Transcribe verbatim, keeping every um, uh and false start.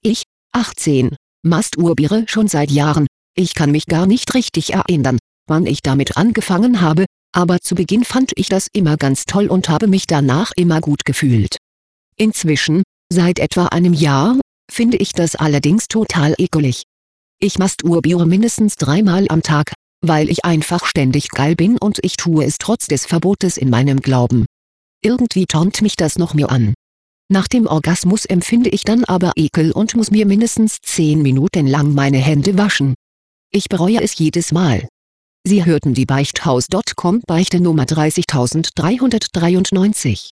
Ich, achtzehn, masturbiere schon seit Jahren. Ich kann mich gar nicht richtig erinnern, wann ich damit angefangen habe, aber zu Beginn fand ich das immer ganz toll und habe mich danach immer gut gefühlt. Inzwischen, seit etwa einem Jahr, finde ich das allerdings total ekelig. Ich masturbiere mindestens dreimal am Tag, weil ich einfach ständig geil bin und ich tue es trotz des Verbotes in meinem Glauben. Irgendwie turnt mich das noch mehr an. Nach dem Orgasmus empfinde ich dann aber Ekel und muss mir mindestens zehn Minuten lang meine Hände waschen. Ich bereue es jedes Mal. Sie hörten die Beichthaus Punkt com Beichte Nummer dreißigtausenddreihundertdreiundneunzig.